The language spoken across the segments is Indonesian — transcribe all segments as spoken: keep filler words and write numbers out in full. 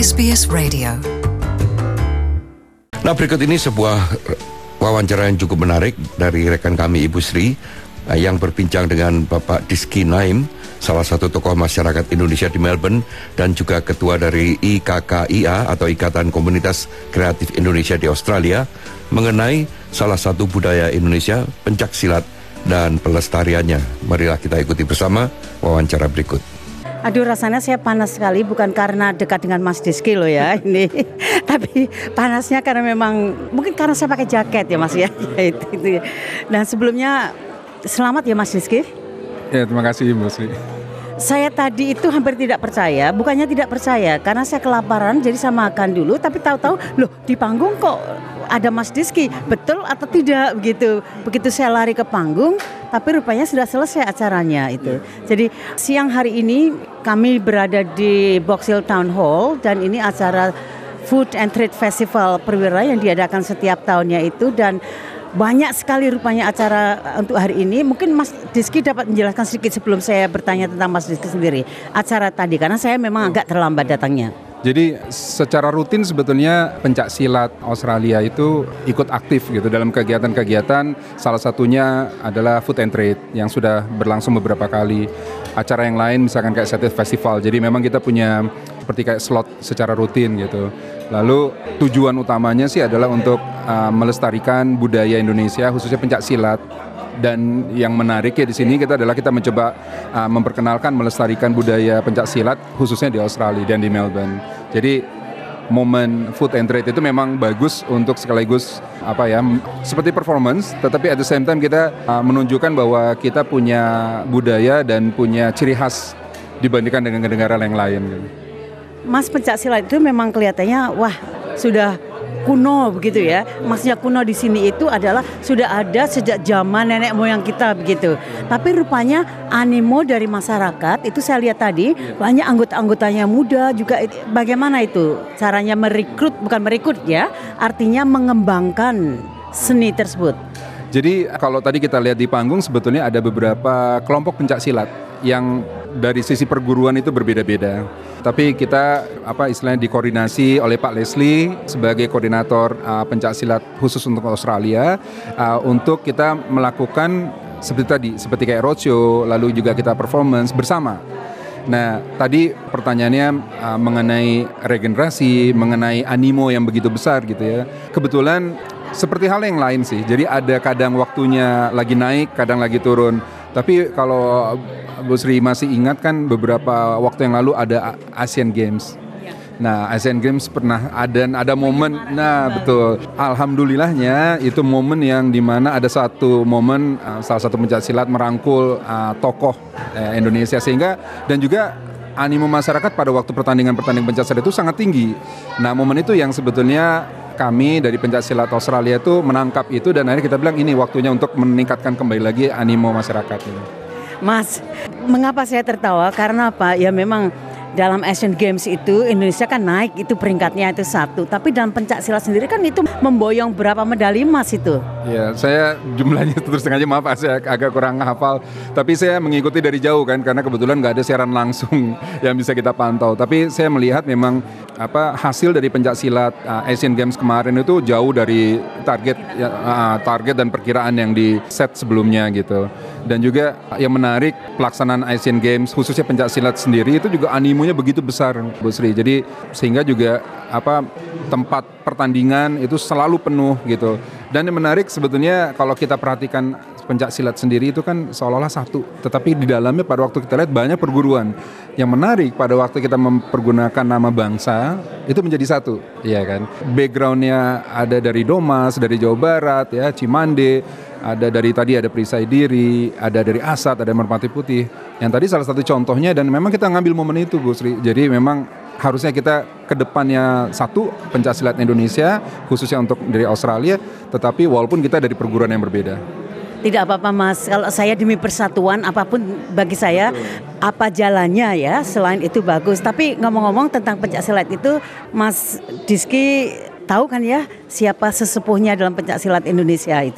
S B S Radio. Nah, berikut ini sebuah wawancara yang cukup menarik dari rekan kami Ibu Sri yang berbincang dengan Bapak Dizky Naim, salah satu tokoh masyarakat Indonesia di Melbourne dan juga ketua dari I K K I A atau Ikatan Komunitas Kreatif Indonesia di Australia, mengenai salah satu budaya Indonesia, pencak silat dan pelestariannya. Marilah kita ikuti bersama wawancara berikut. Aduh, rasanya saya panas sekali, bukan karena dekat dengan Mas Dizky loh ya ini, tapi panasnya karena memang mungkin karena saya pakai jaket ya Mas ya. itu, itu. Dan sebelumnya selamat ya Mas Dizky. Ya, terima kasih Ibu Sri. Saya tadi itu hampir tidak percaya, bukannya tidak percaya karena saya kelaparan jadi saya makan dulu, tapi tahu-tahu loh di panggung kok ada Mas Dizky, betul atau tidak begitu. Begitu saya lari ke panggung, tapi rupanya sudah selesai acaranya itu. Jadi siang hari ini kami berada di Box Hill Town Hall dan ini acara Food and Trade Festival Perwira yang diadakan setiap tahunnya itu, dan banyak sekali rupanya acara untuk hari ini. Mungkin Mas Dizky dapat menjelaskan sedikit sebelum saya bertanya tentang Mas Dizky sendiri acara tadi, karena saya memang agak terlambat datangnya. Jadi secara rutin sebetulnya pencak silat Australia itu ikut aktif gitu dalam kegiatan-kegiatan. Salah satunya adalah Food and Trade yang sudah berlangsung beberapa kali. Acara yang lain misalkan kayak Saturday Festival. Jadi memang kita punya seperti kayak slot secara rutin gitu. Lalu tujuan utamanya sih adalah untuk uh, melestarikan budaya Indonesia, khususnya pencak silat. Dan yang menarik ya di sini kita adalah kita mencoba uh, memperkenalkan, melestarikan budaya pencak silat khususnya di Australia dan di Melbourne. Jadi momen Food and Trade itu memang bagus untuk sekaligus apa ya, seperti performance, tetapi at the same time kita uh, menunjukkan bahwa kita punya budaya dan punya ciri khas dibandingkan dengan negara yang lain. Mas, pencak silat itu memang kelihatannya wah sudah kuno begitu ya. Maksudnya kuno di sini itu adalah sudah ada sejak zaman nenek moyang kita begitu. Tapi rupanya animo dari masyarakat itu saya lihat tadi banyak anggota-anggotanya muda juga. Bagaimana itu caranya merekrut, bukan merekrut ya, artinya mengembangkan seni tersebut. Jadi kalau tadi kita lihat di panggung sebetulnya ada beberapa kelompok pencak silat yang dari sisi perguruan itu berbeda-beda. Tapi kita apa istilahnya dikoordinasi oleh Pak Leslie sebagai koordinator uh, pencak silat khusus untuk Australia uh, untuk kita melakukan seperti tadi, seperti kayak roadshow, lalu juga kita performance bersama. Nah, tadi pertanyaannya uh, mengenai regenerasi, mengenai animo yang begitu besar gitu ya. Kebetulan seperti hal yang lain sih. Jadi ada kadang waktunya lagi naik, kadang lagi turun. Tapi kalau Bu Sri masih ingat kan beberapa waktu yang lalu ada Asian Games. Nah, Asian Games pernah ada ada momen, nah betul. Alhamdulillahnya itu momen yang dimana ada satu momen uh, salah satu pencak silat merangkul uh, tokoh uh, Indonesia sehingga dan juga animo masyarakat pada waktu pertandingan-pertandingan pencak silat itu sangat tinggi. Nah, momen itu yang sebetulnya kami dari pencak silat Australia itu menangkap itu dan akhirnya kita bilang ini waktunya untuk meningkatkan kembali lagi animo masyarakat. Mas, mengapa saya tertawa? Karena apa? Ya memang dalam Asian Games itu Indonesia kan naik itu peringkatnya itu satu. Tapi dalam pencak silat sendiri kan itu memboyong berapa medali emas itu? Ya, saya jumlahnya terus sengaja maaf saya agak kurang hafal. Tapi saya mengikuti dari jauh kan karena kebetulan nggak ada siaran langsung yang bisa kita pantau. Tapi saya melihat memang apa hasil dari pencak silat uh, Asian Games kemarin itu jauh dari target ya, uh, target dan perkiraan yang di set sebelumnya gitu. Dan juga yang menarik pelaksanaan Asian Games khususnya pencak silat sendiri itu juga animonya begitu besar Bu Sri. Jadi sehingga juga apa tempat pertandingan itu selalu penuh gitu. Dan yang menarik sebetulnya kalau kita perhatikan pencak silat sendiri itu kan seolah-olah satu, tetapi di dalamnya pada waktu kita lihat banyak perguruan. Yang menarik pada waktu kita mempergunakan nama bangsa itu menjadi satu, ya kan. Backgroundnya ada dari Domas, dari Jawa Barat, ya Cimande, ada dari tadi ada Perisai Diri, ada dari Asat, ada Merpati Putih. Yang tadi salah satu contohnya dan memang kita ngambil momen itu Bu Sri. Jadi memang harusnya kita ke depannya satu pencak silat Indonesia khususnya untuk dari Australia, tetapi walaupun kita dari perguruan yang berbeda. Tidak apa-apa Mas, kalau saya demi persatuan apapun bagi saya apa jalannya ya, selain itu bagus. Tapi ngomong-ngomong tentang pencak silat itu, Mas Dizky tahu kan ya siapa sesepuhnya dalam pencak silat Indonesia itu?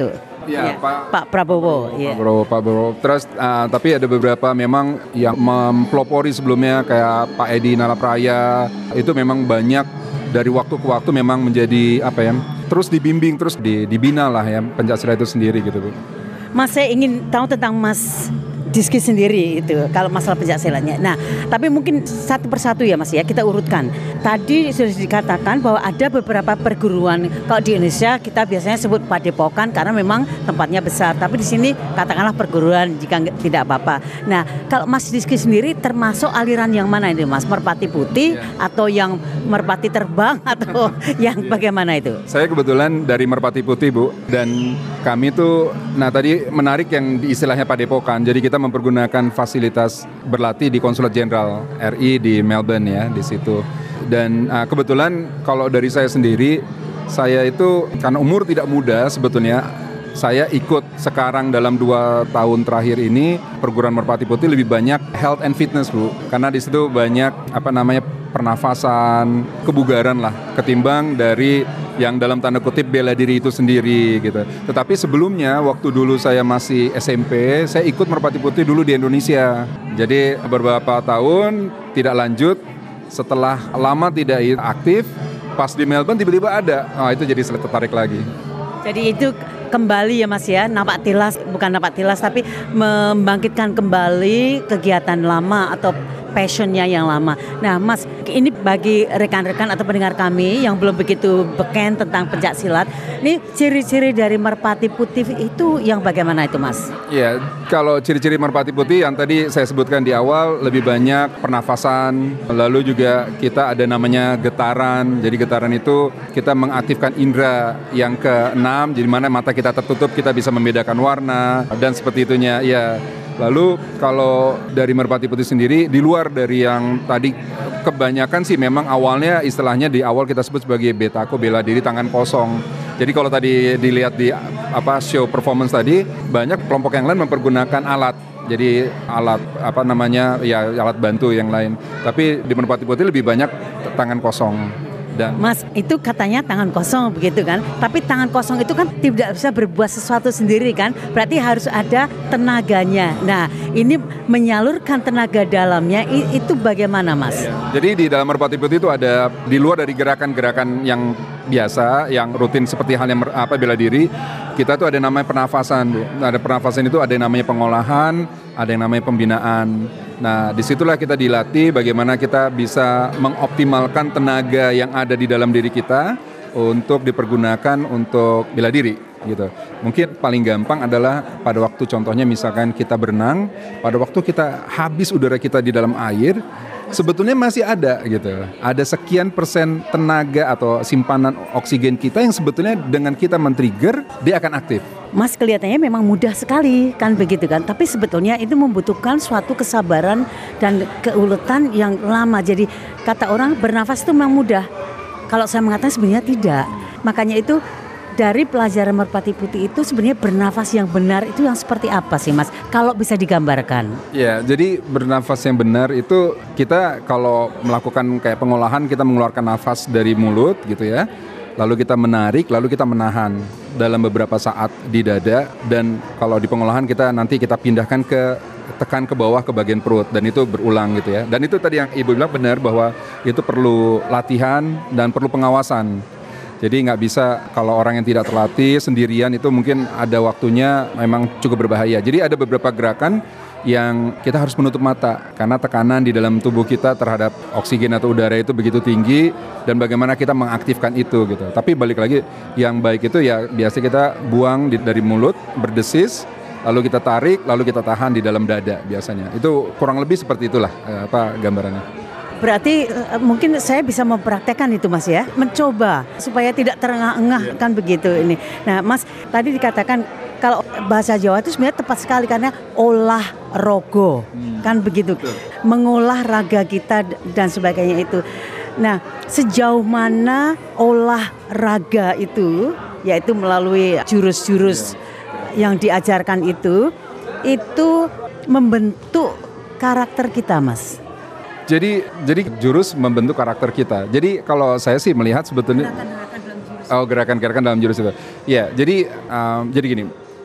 Ya, ya. Pak, Pak Prabowo. Pak Ya. Prabowo, Pak Prabowo. Terus uh, tapi ada beberapa memang yang mempelopori sebelumnya kayak Pak Edi Nalapraya. Itu memang banyak dari waktu ke waktu memang menjadi apa ya? Terus dibimbing, terus di, dibina lah ya Pencaksilat itu sendiri gitu, Bu. Mas, saya ingin tahu tentang Mas Diski sendiri itu kalau masalah pencaksilatnya. Nah, tapi mungkin satu persatu ya Mas ya, kita urutkan. Tadi sudah dikatakan bahwa ada beberapa perguruan. Kalau di Indonesia kita biasanya sebut padepokan karena memang tempatnya besar. Tapi di sini katakanlah perguruan jika tidak apa-apa. Nah, kalau Mas Diski sendiri termasuk aliran yang mana ini Mas? Merpati Putih ya. Atau yang merpati terbang atau yang bagaimana itu? Saya kebetulan dari Merpati Putih, Bu, dan kami tuh, nah tadi menarik yang istilahnya padepokan. Jadi kita mempergunakan fasilitas berlatih di Konsulat Jenderal R I di Melbourne ya, di situ. Dan uh, kebetulan kalau dari saya sendiri, saya itu karena umur tidak muda sebetulnya, saya ikut sekarang dalam dua tahun terakhir ini perguruan Merpati Putih lebih banyak health and fitness, Bu. Karena di situ banyak apa namanya pernafasan, kebugaran lah, ketimbang dari yang dalam tanda kutip bela diri itu sendiri gitu. Tetapi sebelumnya waktu dulu saya masih S M P, saya ikut Merpati Putih dulu di Indonesia. Jadi beberapa tahun tidak lanjut, setelah lama tidak aktif, pas di Melbourne tiba-tiba ada. Oh, itu jadi saya tertarik lagi. Jadi itu kembali ya Mas ya, napak tilas, bukan napak tilas tapi membangkitkan kembali kegiatan lama atau passionnya yang lama. Nah Mas, ini bagi rekan-rekan atau pendengar kami yang belum begitu beken tentang pencaksilat, ini ciri-ciri dari Merpati Putih itu yang bagaimana itu Mas? Ya, kalau ciri-ciri Merpati Putih yang tadi saya sebutkan di awal lebih banyak pernafasan, lalu juga kita ada namanya getaran. Jadi getaran itu kita mengaktifkan indera yang keenam, jadi mana mata kita tertutup kita bisa membedakan warna dan seperti itunya. Ya. Lalu kalau dari Merpati Putih sendiri, di luar dari yang tadi kebanyakan sih memang awalnya istilahnya di awal kita sebut sebagai betako, bela diri tangan kosong. Jadi kalau tadi dilihat di apa show performance tadi, banyak kelompok yang lain mempergunakan alat. Jadi alat apa namanya ya alat bantu yang lain. Tapi di Merpati Putih lebih banyak tangan kosong. Dan Mas, itu katanya tangan kosong begitu kan? Tapi tangan kosong itu kan tidak bisa berbuat sesuatu sendiri kan? Berarti harus ada tenaganya. Nah, ini menyalurkan tenaga dalamnya itu bagaimana Mas? Jadi di dalam Merpati Putih itu ada di luar dari gerakan-gerakan yang biasa, yang rutin seperti hal yang apa bela diri, kita tuh ada namanya pernafasan. Ada pernafasan itu ada yang namanya pengolahan, ada yang namanya pembinaan. Nah, disitulah kita dilatih bagaimana kita bisa mengoptimalkan tenaga yang ada di dalam diri kita untuk dipergunakan untuk bela diri, gitu. Mungkin paling gampang adalah pada waktu contohnya misalkan kita berenang, pada waktu kita habis udara kita di dalam air, sebetulnya masih ada gitu. Ada sekian persen tenaga atau simpanan oksigen kita yang sebetulnya dengan kita men-trigger dia akan aktif. Mas, kelihatannya memang mudah sekali kan begitu kan, tapi sebetulnya itu membutuhkan suatu kesabaran dan keuletan yang lama. Jadi kata orang bernafas itu memang mudah, kalau saya mengatakan sebenarnya tidak. Makanya itu dari pelajaran Merpati Putih itu sebenarnya bernafas yang benar itu yang seperti apa sih Mas, kalau bisa digambarkan? Ya, jadi bernafas yang benar itu kita kalau melakukan kayak pengolahan, kita mengeluarkan nafas dari mulut gitu ya, lalu kita menarik, lalu kita menahan dalam beberapa saat di dada, dan kalau di pengolahan kita nanti kita pindahkan ke tekan ke bawah ke bagian perut, dan itu berulang gitu ya. Dan itu tadi yang Ibu bilang benar bahwa itu perlu latihan dan perlu pengawasan. Jadi nggak bisa kalau orang yang tidak terlatih sendirian itu mungkin ada waktunya memang cukup berbahaya. Jadi ada beberapa gerakan yang kita harus menutup mata karena tekanan di dalam tubuh kita terhadap oksigen atau udara itu begitu tinggi, dan bagaimana kita mengaktifkan itu gitu. Tapi balik lagi yang baik itu ya biasa kita buang di, dari mulut berdesis, lalu kita tarik, lalu kita tahan di dalam dada biasanya. Itu kurang lebih seperti itulah eh, apa gambarannya. Berarti uh, mungkin saya bisa mempraktekkan itu Mas ya, mencoba supaya tidak terengah-engah kan begitu ini. Nah Mas, tadi dikatakan kalau bahasa Jawa itu sebenarnya tepat sekali karena olah rogo hmm. kan begitu, betul. Mengolah raga kita dan sebagainya itu. Nah sejauh mana olah raga itu, yaitu melalui jurus-jurus yeah. yang diajarkan itu, itu membentuk karakter kita Mas? Jadi jadi jurus membentuk karakter kita. Jadi kalau saya sih melihat sebetulnya gerakan-gerakan dalam jurus. Oh, gerakan-gerakan dalam jurus itu. Ya, jadi um, jadi gini.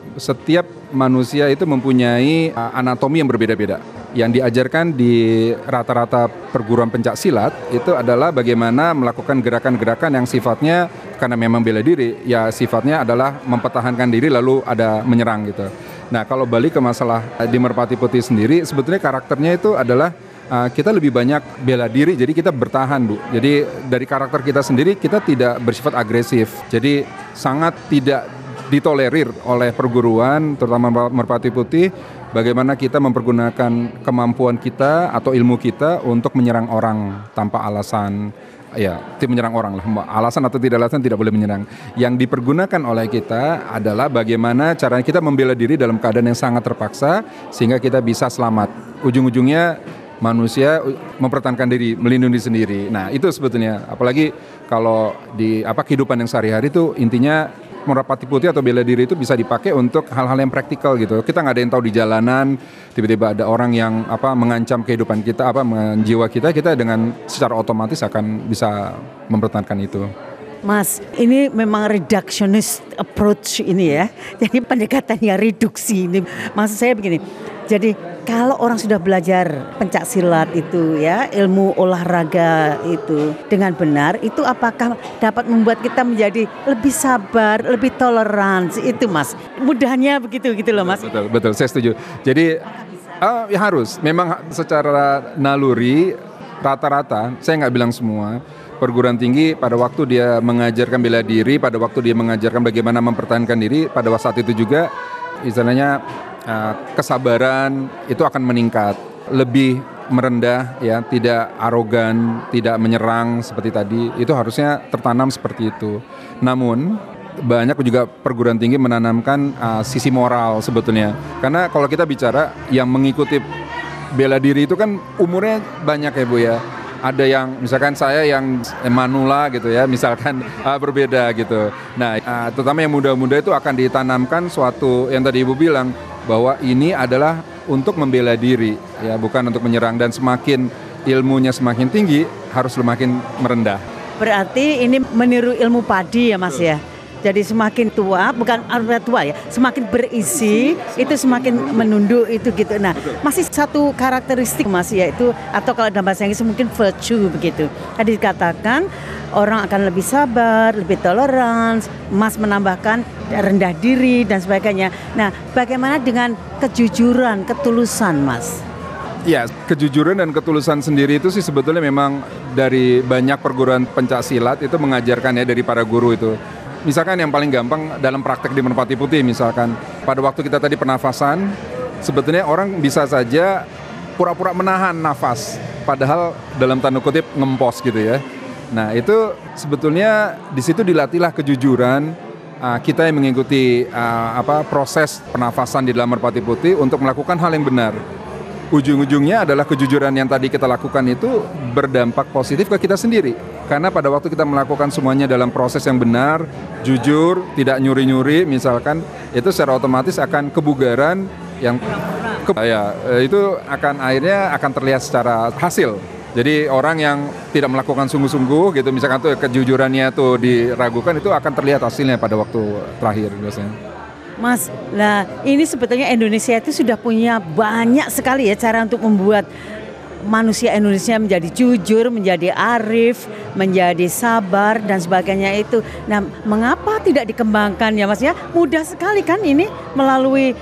setiap manusia itu mempunyai uh, anatomi yang berbeda-beda. Yang diajarkan di rata-rata perguruan pencak silat itu adalah bagaimana melakukan gerakan-gerakan yang sifatnya karena memang bela diri, ya sifatnya adalah mempertahankan diri lalu ada menyerang gitu. Nah, kalau balik ke masalah di Merpati Putih sendiri, sebetulnya karakternya itu adalah Uh, kita lebih banyak bela diri, jadi kita bertahan, Bu. Jadi dari karakter kita sendiri, kita tidak bersifat agresif. Jadi sangat tidak ditolerir oleh perguruan, terutama Merpati Putih, bagaimana kita mempergunakan kemampuan kita atau ilmu kita untuk menyerang orang tanpa alasan. Ya, tim menyerang orang lah. Alasan atau tidak alasan tidak boleh menyerang. Yang dipergunakan oleh kita adalah bagaimana caranya kita membela diri dalam keadaan yang sangat terpaksa, sehingga kita bisa selamat. Ujung-ujungnya manusia mempertahankan diri, melindungi sendiri. Nah, itu sebetulnya, apalagi kalau di apa kehidupan yang sehari-hari itu intinya Merpati Putih atau bela diri itu bisa dipakai untuk hal-hal yang praktikal gitu. Kita nggak ada yang tahu di jalanan, tiba-tiba ada orang yang apa mengancam kehidupan kita, apa menjiwa kita, kita dengan secara otomatis akan bisa mempertahankan itu. Mas, ini memang reductionist approach ini ya. Jadi pendekatannya reduksi ini. Maksud saya begini. Jadi kalau orang sudah belajar pencak silat itu ya, ilmu olahraga itu dengan benar, itu apakah dapat membuat kita menjadi lebih sabar, lebih toleransi itu, Mas? Mudahnya begitu gitu loh, Mas. Betul, betul, saya setuju. Jadi uh, ya harus, memang secara naluri rata-rata, saya nggak bilang semua, perguruan tinggi pada waktu dia mengajarkan bela diri, pada waktu dia mengajarkan bagaimana mempertahankan diri, pada saat itu juga istilahnya uh, kesabaran itu akan meningkat, lebih merendah ya, tidak arogan, tidak menyerang seperti tadi, itu harusnya tertanam seperti itu. Namun banyak juga perguruan tinggi menanamkan uh, sisi moral sebetulnya, karena kalau kita bicara yang mengikuti bela diri itu kan umurnya banyak ya Bu ya. Ada yang misalkan saya yang manula gitu ya, misalkan uh, berbeda gitu. Nah, uh, terutama yang muda-muda itu akan ditanamkan suatu yang tadi Ibu bilang bahwa ini adalah untuk membela diri ya, bukan untuk menyerang, dan semakin ilmunya semakin tinggi harus semakin merendah. Berarti ini meniru ilmu padi ya, Mas ya. Jadi semakin tua, bukan artinya tua ya, semakin berisi, itu semakin menunduk itu gitu. Nah, masih satu karakteristik Mas yaitu, atau kalau dalam bahasa Inggris mungkin virtue begitu. Tadi dikatakan orang akan lebih sabar, lebih toleran, Mas menambahkan rendah diri dan sebagainya. Nah, bagaimana dengan kejujuran, ketulusan Mas? Ya, kejujuran dan ketulusan sendiri itu sih sebetulnya memang dari banyak perguruan pencak silat itu mengajarkan ya, dari para guru itu. Misalkan yang paling gampang dalam praktek di Merpati Putih, misalkan pada waktu kita tadi pernafasan, sebetulnya orang bisa saja pura-pura menahan nafas, padahal dalam tanda kutip ngempos gitu ya. Nah itu sebetulnya di situ dilatihlah kejujuran uh, kita yang mengikuti uh, apa proses pernafasan di dalam Merpati Putih untuk melakukan hal yang benar. Ujung-ujungnya adalah kejujuran yang tadi kita lakukan itu berdampak positif ke kita sendiri. Karena pada waktu kita melakukan semuanya dalam proses yang benar, jujur, tidak nyuri-nyuri misalkan, itu secara otomatis akan kebugaran yang ke, ya, itu akan akhirnya akan terlihat secara hasil. Jadi orang yang tidak melakukan sungguh-sungguh gitu, misalkan tuh kejujurannya tuh diragukan, itu akan terlihat hasilnya pada waktu terakhir biasanya. Mas, nah ini sebetulnya Indonesia itu sudah punya banyak sekali ya cara untuk membuat manusia Indonesia menjadi jujur, menjadi arif, menjadi sabar dan sebagainya itu. Nah, mengapa tidak dikembangkan ya Mas ya? Mudah sekali kan ini melalui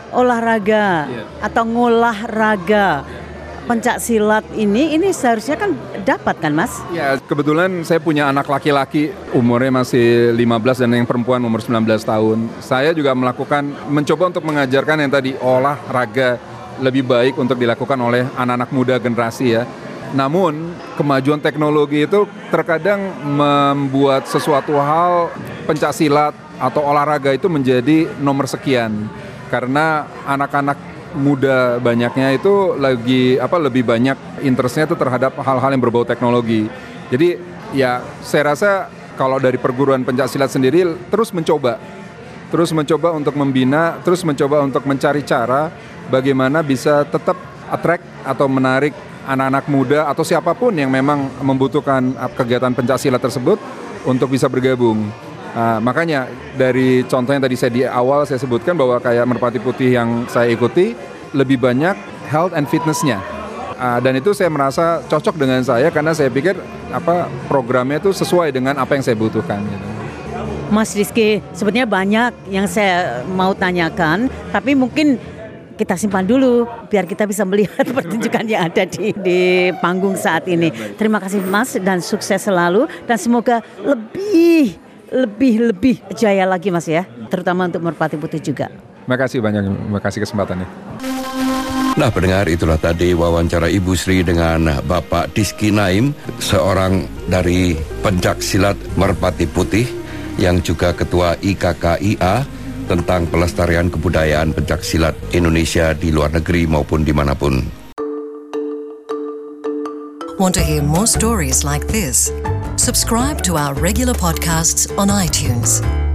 olahraga yeah. atau ngolah raga. Pencak silat ini, ini seharusnya kan dapat kan Mas? Ya, kebetulan saya punya anak laki-laki umurnya masih lima belas dan yang perempuan umur sembilan belas tahun. Saya juga melakukan, mencoba untuk mengajarkan yang tadi olahraga lebih baik untuk dilakukan oleh anak-anak muda generasi ya. Namun kemajuan teknologi itu terkadang membuat sesuatu hal pencak silat atau olahraga itu menjadi nomor sekian. Karena anak-anak muda banyaknya itu lagi apa lebih banyak interestnya itu terhadap hal-hal yang berbau teknologi. Jadi ya saya rasa kalau dari perguruan pencak silat sendiri terus mencoba, terus mencoba untuk membina, terus mencoba untuk mencari cara bagaimana bisa tetap attract atau menarik anak-anak muda atau siapapun yang memang membutuhkan kegiatan pencak silat tersebut untuk bisa bergabung. Uh, makanya dari contoh yang tadi saya di awal saya sebutkan bahwa kayak Merpati Putih yang saya ikuti lebih banyak health and fitness-nya. Uh, dan itu saya merasa cocok dengan saya karena saya pikir apa programnya itu sesuai dengan apa yang saya butuhkan. Gitu. Mas Rizky, sebenarnya banyak yang saya mau tanyakan, tapi mungkin kita simpan dulu biar kita bisa melihat pertunjukan yang ada di, di panggung saat ini. Terima kasih Mas dan sukses selalu dan semoga lebih lebih lebih jaya lagi Mas ya, terutama untuk Merpati Putih juga. Terima kasih banyak, terima kasih kesempatannya. Nah pendengar, itulah tadi wawancara Ibu Sri dengan Bapak Dizky Naim, seorang dari pencak silat Merpati Putih yang juga Ketua I K K I A tentang pelestarian kebudayaan pencak silat Indonesia di luar negeri maupun dimanapun. Want to hear more stories like this? Subscribe to our regular podcasts on iTunes.